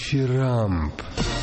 Дифирамб.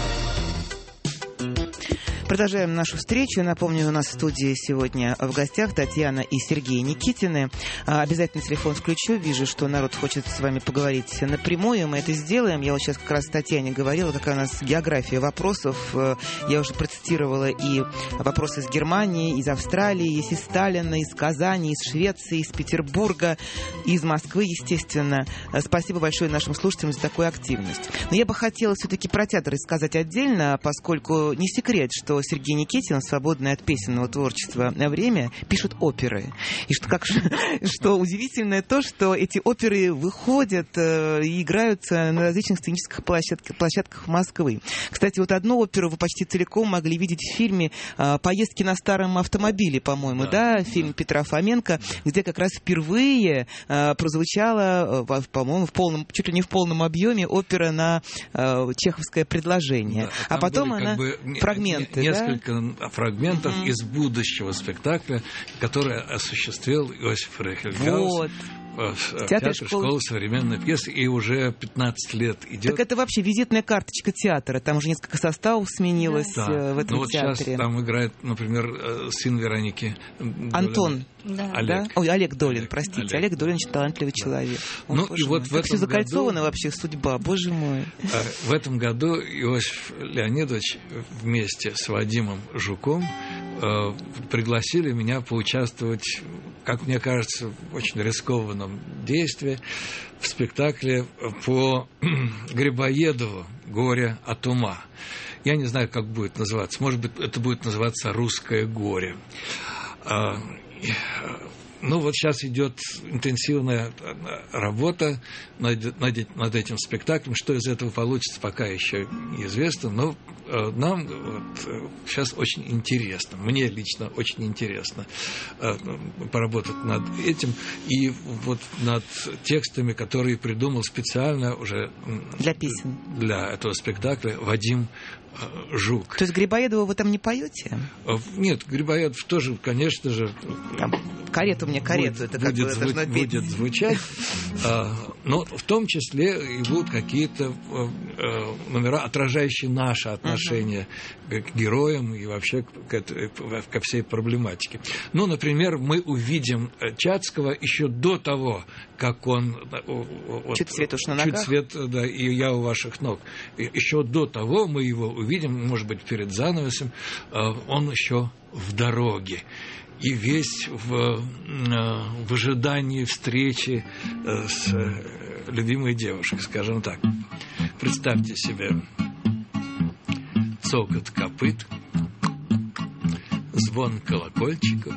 Продолжаем нашу встречу. Напомню, у нас в студии сегодня в гостях Татьяна и Сергей Никитины. Обязательно телефон включу. Вижу, что народ хочет с вами поговорить напрямую. Мы это сделаем. Я вот сейчас как раз Татьяне говорила, какая у нас география вопросов. Я уже процитировала и вопросы из Германии, из Австралии, из Сталина, из Казани, из Швеции, из Петербурга, из Москвы, естественно. Спасибо большое нашим слушателям за такую активность. Но я бы хотела все-таки про театр рассказать отдельно, поскольку не секрет, что Сергей Никитин, свободное от песенного творчества время, пишет оперы. И что удивительно то, что эти оперы выходят и играются на различных сценических площадках Москвы. Кстати, вот одну оперу вы почти целиком могли видеть в фильме «Поездки на старом автомобиле», по-моему, да? Фильм Петра Фоменко, где как раз впервые прозвучала, по-моему, чуть ли не в полном объеме опера на чеховское предложение. Да, а потом она... фрагменты, несколько фрагментов из будущего спектакля, который осуществил Иосиф Рейхельгаус. Театр школы современной пьесы, и уже 15 лет идет. Так это вообще визитная карточка театра. Там уже несколько составов сменилось в этом театре. Сейчас там играет, например, сын Вероники Антон. Да. Олег. Ой, Олег Долин, простите. Олег Долин очень талантливый человек. И вот в этом все закольцовано вообще судьба, боже мой. В этом году Иосиф Леонидович вместе с Вадимом Жуком пригласили меня поучаствовать, как мне кажется, в очень рискованном действии в спектакле по Грибоедову «Горе от ума». Я не знаю, как будет называться. Может быть, это будет называться «Русское горе». Вот сейчас идет интенсивная работа над этим спектаклем. Что из этого получится, пока еще неизвестно. Но нам сейчас очень интересно, мне лично очень интересно поработать над этим и вот над текстами, которые придумал специально уже для песен, для этого спектакля Вадим Жук. То есть Грибоедова вы там не поете? Нет, Грибоедов тоже, конечно же... Там карету мне, карету. Это будет звучать. Но в том числе и будут какие-то номера, отражающие наше отношение к героям и вообще ко всей проблематике. Например, мы увидим Чацкого еще до того, как он... Чуть свет уж на ногах. Чуть свет, да, и я у ваших ног. Еще до того мы его увидим, может быть, перед занавесом, он еще в дороге. И весь в ожидании встречи с любимой девушкой, скажем так. Представьте себе цокот копыт, звон колокольчиков,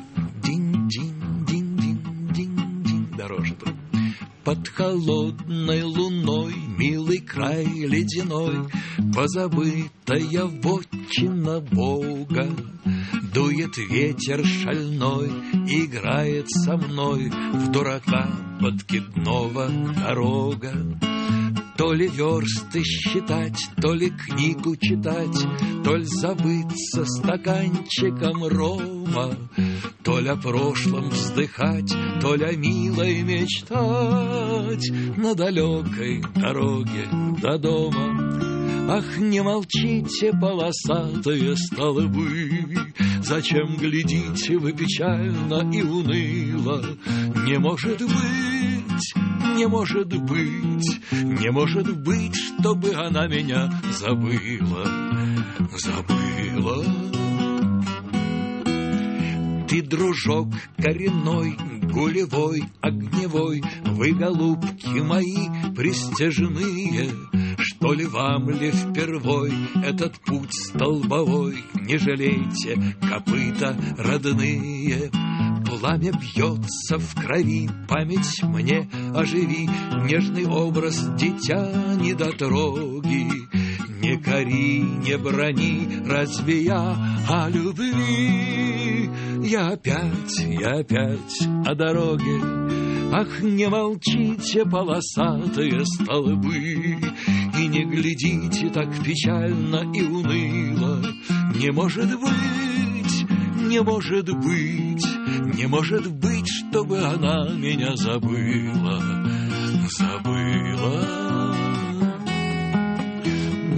динь-динь-динь-динь-динь, дорожит. Под холодной луной милый край ледяной, позабытая вотчина Бога. Дует ветер шальной, играет со мной в дурака подкидного дорога. То ли версты считать, то ли книгу читать, то ли забыться стаканчиком рома, то ли о прошлом вздыхать, то ли о милой мечтать на далекой дороге до дома. Ах, не молчите, полосатые столбы, зачем глядите вы печально и уныло? Не может быть, не может быть, не может быть, чтобы она меня забыла, забыла. Ты, дружок коренной, гулевой, огневой, вы, голубки мои, пристяжные. Что ли вам ли впервой этот путь столбовой? Не жалейте, копыта родные. Пламя бьется в крови, память мне оживи, нежный образ дитя недотроги. Не кори, не брони, разве я о любви? Я опять о дороге. Ах, не молчите, полосатые столбы, и не глядите так печально и уныло. Не может быть, не может быть, не может быть, чтобы она меня забыла, забыла.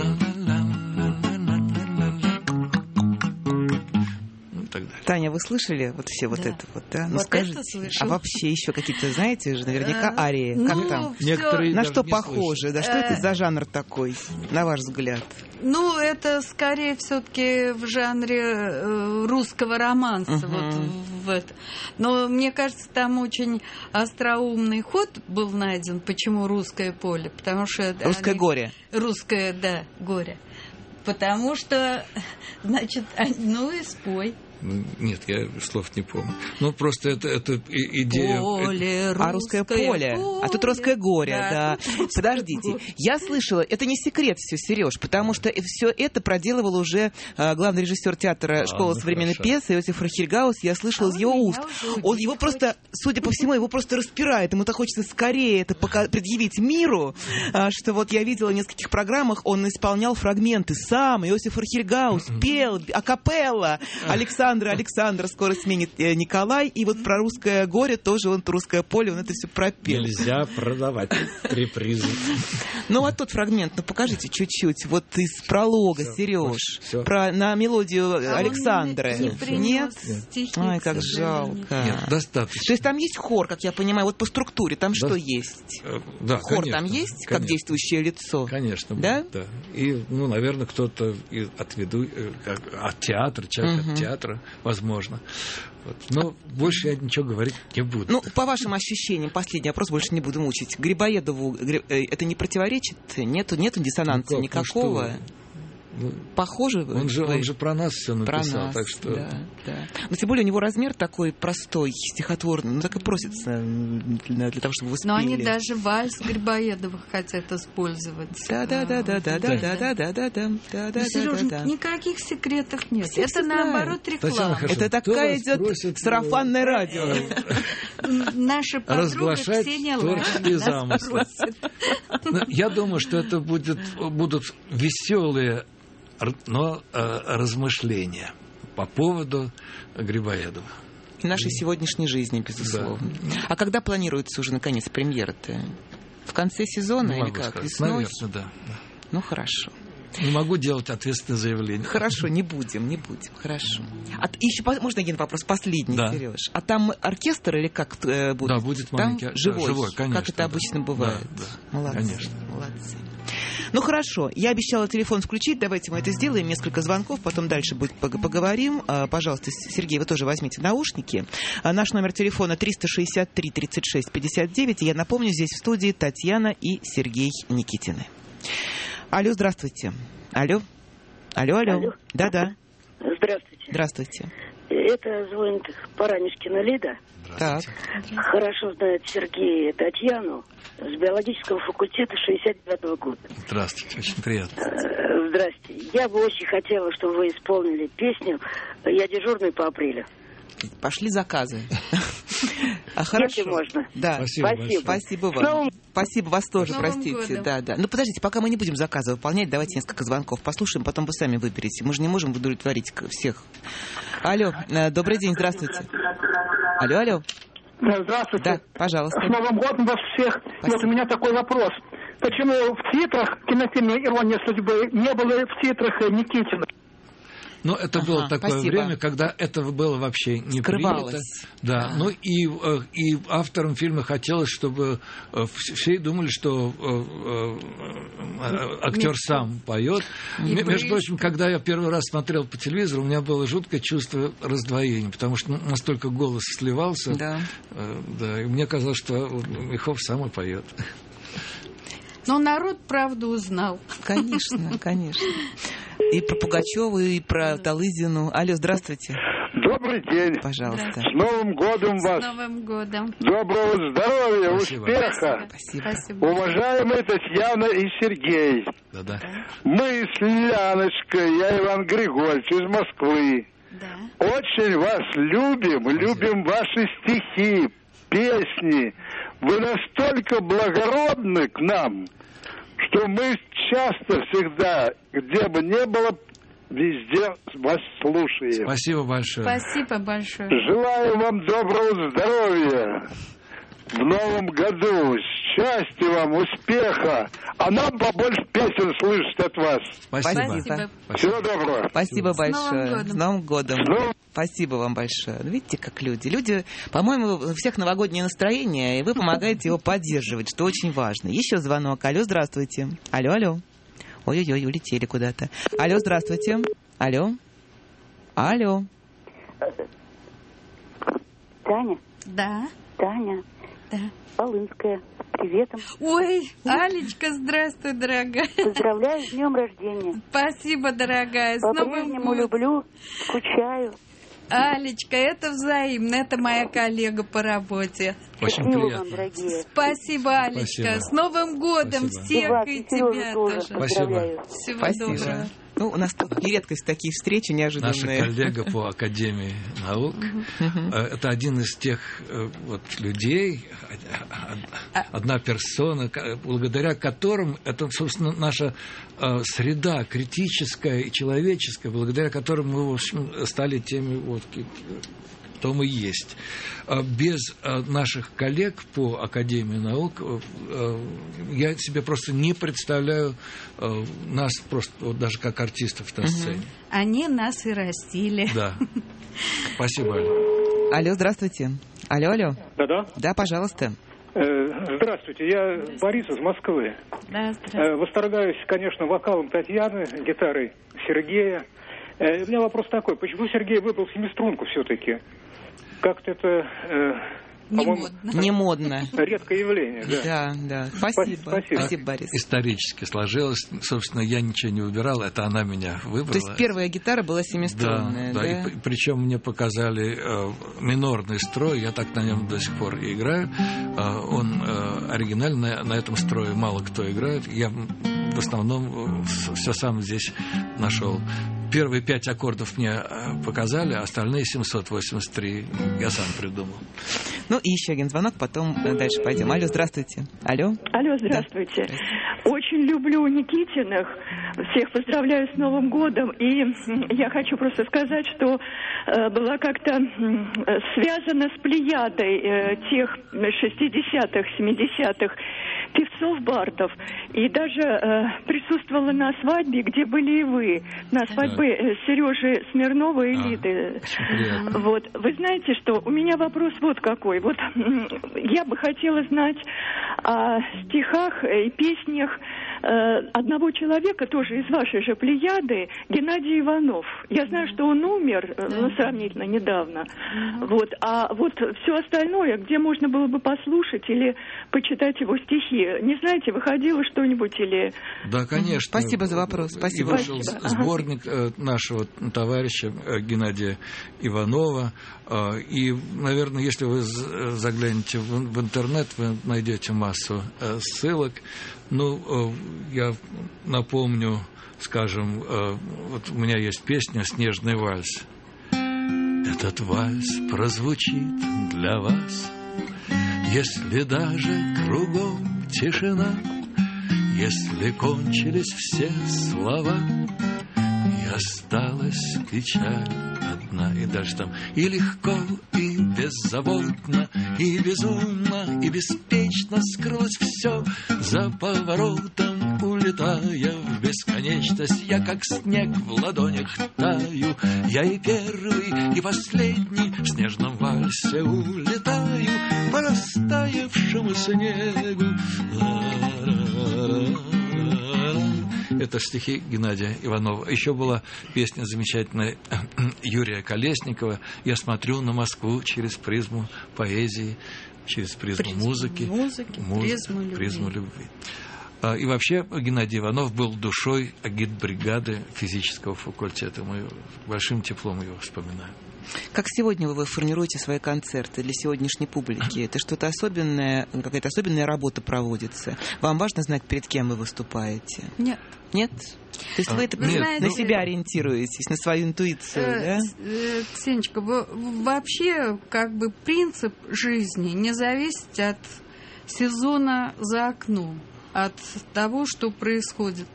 так далее. Таня, вы слышали вот все вот это вот, да? Ну, Вот скажите, это слышала. а вообще еще какие-то, знаете же, наверняка арии, как Ну, там? всё. Некоторые На даже что не похоже, слышат. да? Что это за жанр такой, на ваш взгляд? Ну, это скорее все-таки в жанре русского романса. Мгм. Вот в это. Но мне кажется, там очень остроумный ход был найден. Почему русское поле? Потому что Русское горе. Русское, да, горе. Потому что, значит, ну и спой. Ну, нет, я слов не помню. Ну, просто это идея... Поле, А русское поле. А тут русское горе, да. Подождите, я слышала, это не секрет все, Сереж, потому что все это проделывал уже главный режиссер театра школы современной пьесы Иосиф Рахильгаус. Я слышала из его уст. Он его просто, судя по всему, его просто распирает. Ему так хочется скорее это предъявить миру, что вот я видела в нескольких программах, он исполнял фрагменты сам. Иосиф Рахильгаус пел акапелла. Александра скоро сменит Николай. И вот про русское горе тоже он, русское поле, он это все пропел. Нельзя продавать репризы. Ну, а тот фрагмент, ну, покажите чуть-чуть. Вот из пролога, Сереж, на мелодию Александры. Нет? Ой, как жалко. Нет, достаточно. То есть там есть хор, как я понимаю, вот по структуре, там что есть? Да, Хор конечно, там есть, как конечно. действующее лицо? Конечно, Да? да. И, ну, наверное, кто-то от театра, человек от театра, возможно. Вот. Но больше я ничего говорить не буду. Ну, по вашим ощущениям, последний вопрос, больше не буду мучить. Грибоедову это не противоречит? Нету диссонанса никакого? Похоже? Он же про нас все написал, про нас, так что... Да. Но тем более у него размер такой простой, стихотворный, ну так и просится для того, чтобы вы спели. Но они даже вальс Грибоедова хотят использовать. Да. Сережа, никаких секретов нет. Все это наоборот реклама. Это такая идет сарафанное радио. Наша подруга разглашать Ксения творческие Ларина замыслы. Я думаю, что это будут веселые, но размышления по поводу Грибоедова. И нашей сегодняшней жизни, безусловно. Да. А когда планируется уже, наконец, премьера-то? В конце сезона или как? Сказать. Весной? Наверное, да. Ну, хорошо. Не могу делать ответственное заявление. Хорошо, не будем. Хорошо. Еще можно один вопрос, последний, да. Сереж. А там оркестр или как будет? Да, будет маленький. Там живой, конечно. Как это обычно бывает. Да, молодцы, конечно. Молодцы. Ну, хорошо. Я обещала телефон включить. Давайте мы это сделаем. Несколько звонков, потом дальше поговорим. Пожалуйста, Сергей, вы тоже возьмите наушники. Наш номер телефона 363-36-59. Я напомню, здесь в студии Татьяна и Сергей Никитины. Алло, здравствуйте. Алло. Да. Здравствуйте. Это звонит Паранишкина Лида. Так. Хорошо знает Сергей Татьяну с биологического факультета 69-го года. Здравствуйте, очень приятно. Здрасте. Я бы очень хотела, чтобы вы исполнили песню «Я дежурный по апрелю». Пошли заказы. Хорошо. Если можно. Да. Спасибо вам. Спасибо вас тоже, простите. Да. Ну, подождите, пока мы не будем заказы выполнять, давайте несколько звонков послушаем, потом вы сами выберете. Мы же не можем удовлетворить всех. Алло, добрый день, здравствуйте. Алло. Здравствуйте. Да, пожалуйста. С Новым годом вас всех. Вот у меня такой вопрос. Почему в титрах кинофильма «Ирония судьбы» не было в титрах Никитина? Ну, это было такое время, когда это было вообще не принято. Да. Ну и авторам фильма хотелось, чтобы все думали, что актер сам поет. Между прочим, когда я первый раз смотрел по телевизору, у меня было жуткое чувство раздвоения, потому что настолько голос сливался. Да, и мне казалось, что Михов сам и поет. Но народ правду узнал. Конечно. И про Пугачёву, и про Талызину. Алло, здравствуйте. Добрый день. Пожалуйста. С Новым годом вас. С Новым годом. Доброго здоровья, спасибо. Успеха. Спасибо. Уважаемые Татьяна и Сергей. Да. Мы с Яночкой, я Иван Григорьевич из Москвы. Да. Очень вас любим ваши стихи, песни. Вы настолько благородны к нам, что мы часто, всегда, где бы ни было, везде вас слушаем. Спасибо большое. Спасибо большое. Желаю вам доброго здоровья в новом году, счастья вам, успеха, а нам побольше песен слышать от вас. Спасибо. Всего доброго. Спасибо большое. С Новым годом. С Новым годом. Спасибо вам большое. Видите, как люди. Люди, по-моему, у всех новогоднее настроение, и вы помогаете его поддерживать, что очень важно. Еще звонок. Алло, здравствуйте. Алло. Ой-ой-ой, улетели куда-то. Алло, здравствуйте. Алло. Таня? Да. Таня? Да. Полынская. Приветом. Ой, Алечка, здравствуй, дорогая. Поздравляю с днем рождения. Спасибо, дорогая. С Новым По-прежнему годом. люблю, скучаю. Алечка, это взаимно. Это моя коллега по работе. Очень Счастливо приятно. вам, дорогие. Спасибо, Алечка. Спасибо. С Новым годом Спасибо. всех И вас, и и Сережу тебя тоже тоже. поздравляю. Всего Спасибо. доброго. Ну, у нас тут не редкость такие встречи неожиданные. Наша коллега по Академии наук, это один из тех вот людей, одна персона, благодаря которым, это, собственно, наша среда критическая и человеческая, благодаря которым мы, в общем, стали теми, вот, кто мы есть. Без наших коллег по Академии наук я себе просто не представляю нас просто вот даже как артистов на сцене. Они нас и растили. Да. Спасибо, Аля. Алло, здравствуйте. Алло. Да-да. Да, пожалуйста. Здравствуйте, я Борис из Москвы. Да, здравствуйте. Восторгаюсь, конечно, вокалом Татьяны, гитарой Сергея. У меня вопрос такой, почему Сергей выбрал семиструнку все-таки? Как-то это, по-моему, Не модно. редкое явление. Да. Спасибо, Борис. Исторически сложилось. Собственно, я ничего не выбирал, это она меня выбрала. То есть первая гитара была семиструнная, да? И причем мне показали минорный строй, я так на нем до сих пор и играю. Он оригинальный, на этом строе мало кто играет. Я в основном все сам здесь нашел. Первые 5 аккордов мне показали, остальные 783 я сам придумал. Ну и еще один звонок, потом дальше пойдем. Алло, здравствуйте. Алло, здравствуйте. Очень люблю Никитиных. Всех поздравляю с Новым годом. И я хочу просто сказать, что была как-то связана с плеядой тех 60-х, 70-х певцов-бардов. И даже присутствовала на свадьбе, где были и вы. На свадьбе Сережи Смирнова и Лиды. Вот. Вы знаете, что у меня вопрос вот какой. Вот я бы хотела знать о стихах и песнях одного человека, тоже из вашей же плеяды, Геннадий Иванов. Я знаю, что он умер, сравнительно недавно. Вот. А вот все остальное, где можно было бы послушать или почитать его стихи, не знаете, выходило что-нибудь или... Да, конечно. Спасибо за вопрос. Спасибо. И вышел сборник нашего товарища Геннадия Иванова. И, наверное, если вы заглянете в интернет, вы найдете массу ссылок. Ну, я напомню, скажем, вот у меня есть песня «Снежный вальс». Этот вальс прозвучит для вас, если даже кругом тишина, если кончились все слова, и осталась печаль одна. И дальше там и легко, и беззаботно, и безумно, и беспечно скрылось все за поворотом, улетая в бесконечность. Я как снег в ладонях таю, я и первый, и последний в снежном вальсе улетаю по растаявшему снегу. Это стихи Геннадия Иванова. Еще была песня замечательная Юрия Колесникова «Я смотрю на Москву через призму поэзии, через призму музыки, призму любви». И вообще Геннадий Иванов был душой агитбригады физического факультета. Мы большим теплом его вспоминаем. Как сегодня вы формируете свои концерты для сегодняшней публики? Это что-то особенное, какая-то особенная работа проводится? Вам важно знать, перед кем вы выступаете? Нет. Нет? То есть вы это на себя ориентируетесь, на свою интуицию, да? Ксенечка, вообще как бы принцип жизни не зависит от сезона за окном, от того, что происходит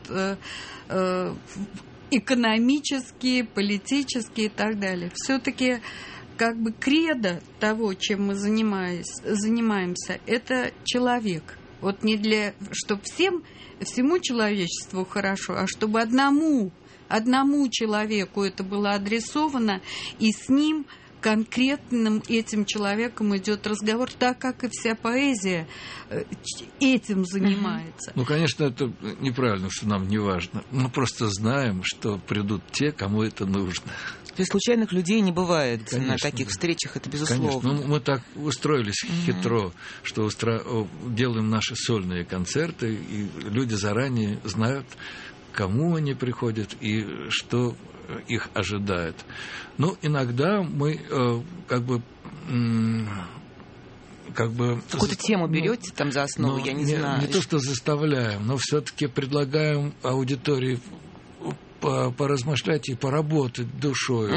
экономически, политически и так далее. Все-таки как бы кредо того, чем мы занимаемся, это человек. Вот не для, чтобы всему человечеству хорошо, а чтобы одному одному человеку это было адресовано, и с ним конкретным этим человеком идет разговор, так как и вся поэзия этим занимается. Ну, конечно, это неправильно, что нам не важно. Мы просто знаем, что придут те, кому это нужно. То есть случайных людей не бывает, конечно, на таких да. встречах, это безусловно. Конечно. Ну, мы так устроились хитро, что делаем наши сольные концерты, и люди заранее знают, к кому они приходят и что их ожидает. Но иногда мы какую-то тему берете там за основу, я не знаю. Не то, что заставляем, но все-таки предлагаем аудитории поразмышлять и поработать душой.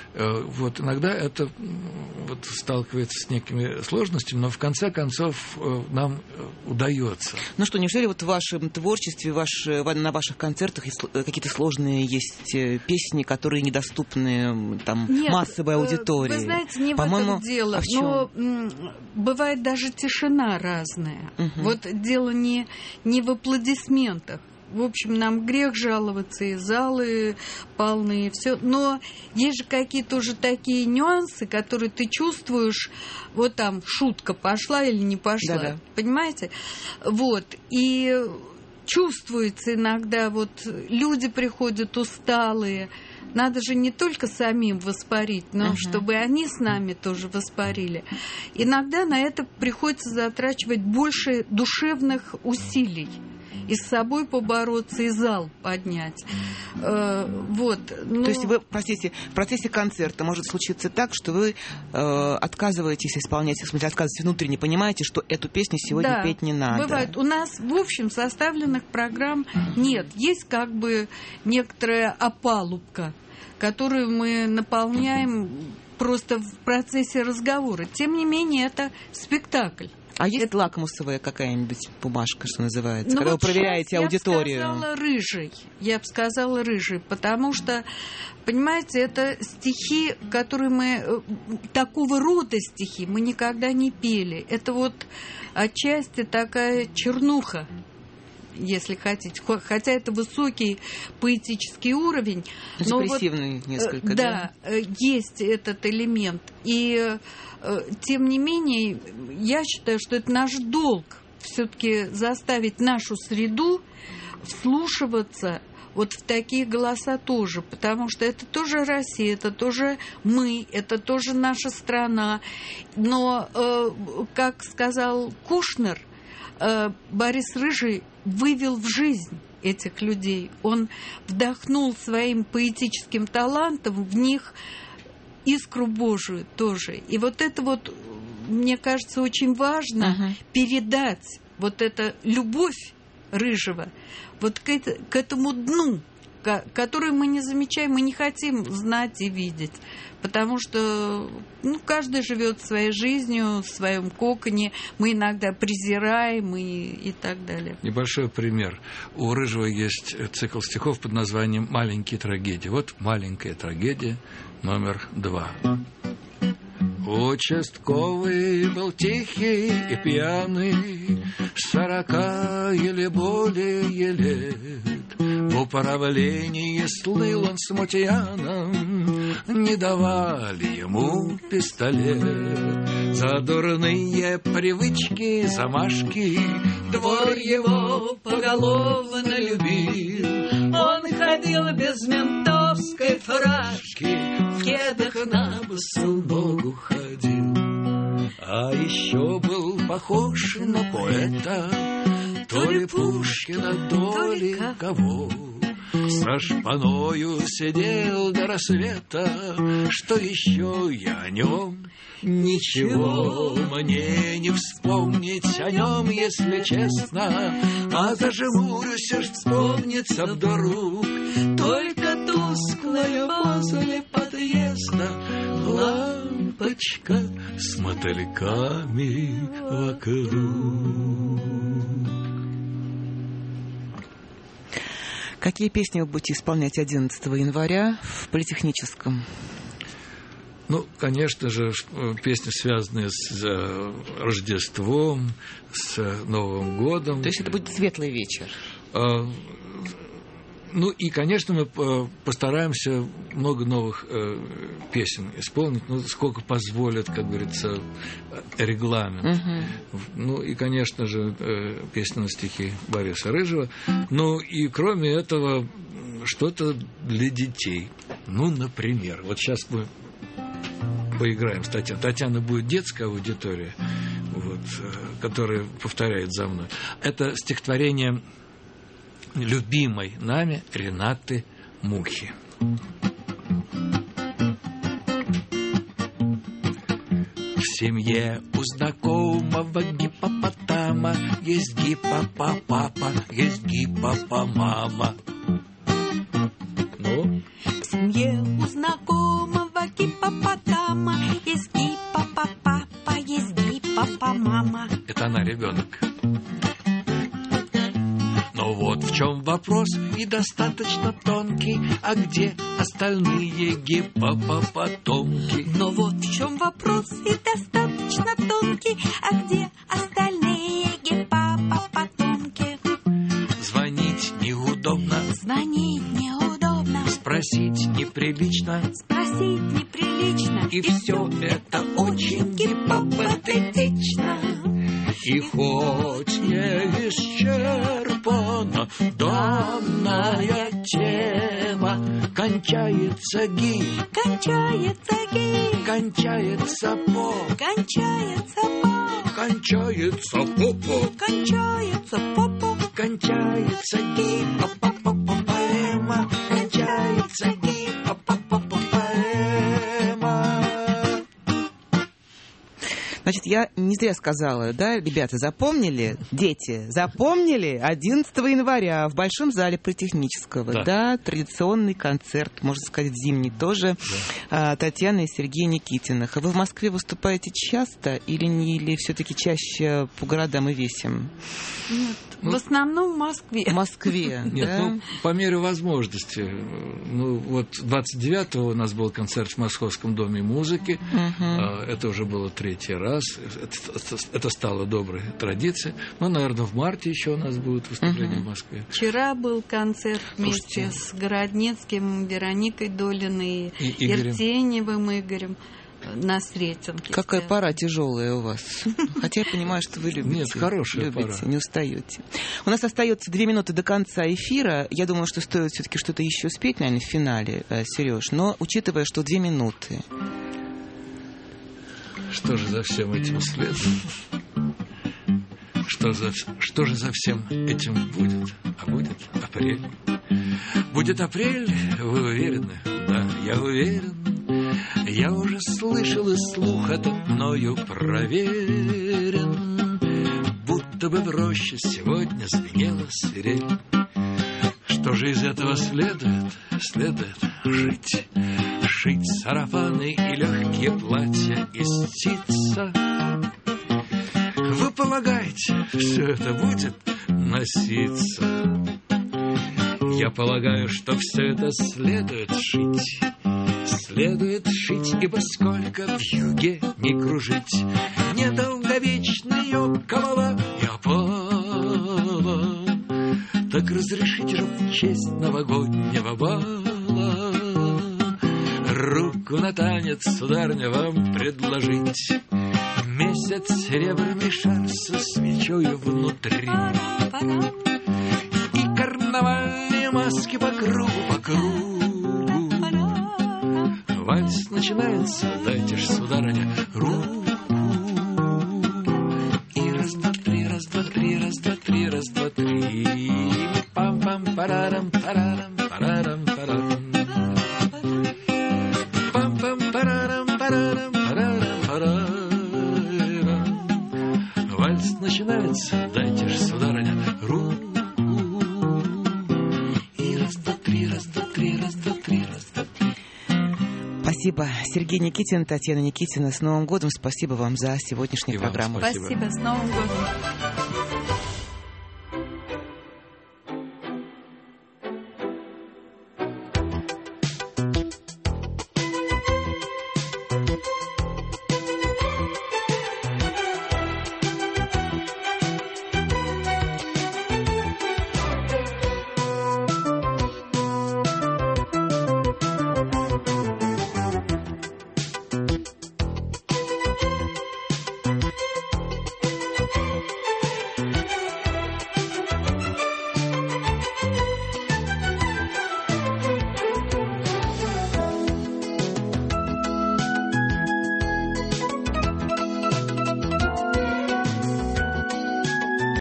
Вот иногда это сталкивается с некими сложностями, но в конце концов нам удается. Ну что, неужели вот в вашем творчестве, на ваших концертах какие-то сложные есть песни, которые недоступны там массовой аудитории? Вы знаете, не в этом дело, но бывает даже тишина разная. Вот дело не в аплодисментах. В общем, нам грех жаловаться, и залы полны, и все. Но есть же какие-то уже такие нюансы, которые ты чувствуешь, вот там шутка пошла или не пошла, да-да. Понимаете? Вот. И чувствуется иногда, вот люди приходят усталые. Надо же не только самим воспарить, но чтобы они с нами тоже воспарили. Иногда на это приходится затрачивать больше душевных усилий. И с собой побороться, и зал поднять. Вот. То есть вы, простите, в процессе концерта может случиться так, что вы отказываетесь исполнять, в смысле, отказываетесь внутренне, понимаете, что эту песню сегодня петь не надо. Бывает. У нас, в общем, составленных программ нет. Есть как бы некоторая опалубка, которую мы наполняем просто в процессе разговора. Тем не менее, это спектакль. А есть лакмусовая какая-нибудь бумажка, что называется, когда вы проверяете аудиторию? Я бы сказала рыжий, потому что, понимаете, это стихи, которые мы, такого рода стихи мы никогда не пели. Это вот отчасти такая чернуха, если хотите. Хотя это высокий поэтический уровень. Депрессивный несколько, да? Да, есть этот элемент. И тем не менее, я считаю, что это наш долг все-таки заставить нашу среду вслушиваться вот в такие голоса тоже, потому что это тоже Россия, это тоже мы, это тоже наша страна. Но, как сказал Кушнер, Борис Рыжий вывел в жизнь этих людей. Он вдохнул своим поэтическим талантом в них искру Божию тоже. И вот это вот, мне кажется, очень важно передать вот эту любовь Рыжего вот к этому дну, которую мы не замечаем, мы не хотим знать и видеть. Потому что каждый живет своей жизнью, в своем коконе. Мы иногда презираем и так далее. Небольшой пример. У Рыжего есть цикл стихов под названием «Маленькие трагедии». Вот «Маленькая трагедия» номер 2. Участковый был тихий и пьяный, 40 или более лет. В управлении слыл он смутьяном, не давали ему пистолет. За дурные привычки, замашки двор его поголовно любил. Он ходил без ментовской фуражки, в кедах на босу ногу ходил. А еще был похож на поэта, то ли Пушкина, то ли кого. Со шпаною сидел до рассвета, что еще я о нем ничего мне не вспомнить о нем, если честно. А зажмурюсь, аж вспомнится вдруг только тусклая возле подъезда лампочка с мотыльками вокруг. Какие песни вы будете исполнять 11 января в Политехническом? Конечно же, песни, связанные с Рождеством, с Новым годом. То есть это будет светлый вечер? Ну и, конечно, мы постараемся много новых песен исполнить, ну, сколько позволит, как говорится, регламент. Ну и, конечно же, песни на стихи Бориса Рыжего. Ну и, кроме этого, что-то для детей. Ну, например, вот сейчас мы поиграем с Татьяной. Татьяна будет детская аудитория, вот, которая повторяет за мной. Это стихотворение любимой нами Ренаты Мухи. В семье у знакомого гиппопотама есть гиппопапа, есть гиппопомама. Ну? В семье у знакомого гиппопотама есть гиппопапа, есть гиппопомама. Это она, ребенок. Но вот в чем вопрос, и достаточно тонкий, а где остальные гиппопотомки? Но вот в чем вопрос, и достаточно тонкий, а где остальные гиппопотомки? Звонить неудобно, спросить неприлично, и все это очень гиппопатетично. И хоть не исчерпана данная тема, кончается ги, кончается по, кончается попо, кончается ги, поэма, кончается ги, поэма. Значит, я не зря сказала, да, ребята, запомнили, дети, запомнили 11 января в Большом зале Политехнического, да, традиционный концерт, можно сказать, зимний тоже, Татьяны и Сергея Никитиных. А вы в Москве выступаете часто или все-таки чаще по городам и весям? Нет, в основном в Москве. В Москве, нет, да? ну, по мере возможности. Ну, вот 29-го у нас был концерт в Московском доме музыки. Это уже было 3-й раз. Это стало доброй традицией. Ну, наверное, в марте еще у нас будет выступление в Москве. Вчера был концерт вместе с Городнецким, Вероникой Долиной и Иртеневым Игорем на Сретенке. Какая пора тяжелая у вас. Хотя я понимаю, что вы любите. Нет, хорошая пора. Не устаете. У нас остается 2 минуты до конца эфира. Я думаю, что стоит все-таки что-то еще спеть, наверное, в финале, Сереж. Но учитывая, что 2 минуты. Что же за всем этим следует? Что же за всем этим будет? А будет апрель. Будет апрель, вы уверены? Да, я уверен. Я уже слышал, и слух этот мною проверен. Будто бы в роще сегодня звенела свирель. Что же из этого следует? Следует жить. Шить сарафаны и легкие платья из ситца. Вы полагаете, все это будет носиться? Я полагаю, что все это следует шить. Следует шить, ибо сколько в юге не кружить, недолговечная голова и опала. Так разрешите же в честь новогоднего бала руку на танец, сударыня, вам предложить. Месяц серебряный шар со свечою внутри и карнавальные маски по кругу. Вальс начинается, дайте ж, сударыня, руку. И раз, два, три, раз, два, три, раз, два, три, раз, два, три. Пам-пам, парарам, парарам, парарам, парарам. Пам-пам, парарам, парарам, парарам, парарам. Вальс начинается, дайте ж, сударыня, руку. И раз, два, три, раз, два, три, раз, два, три, раз, два, три. Спасибо. Сергей Никитин, Татьяна Никитина. С Новым годом. Спасибо вам за сегодняшнюю программу. Спасибо. С Новым годом.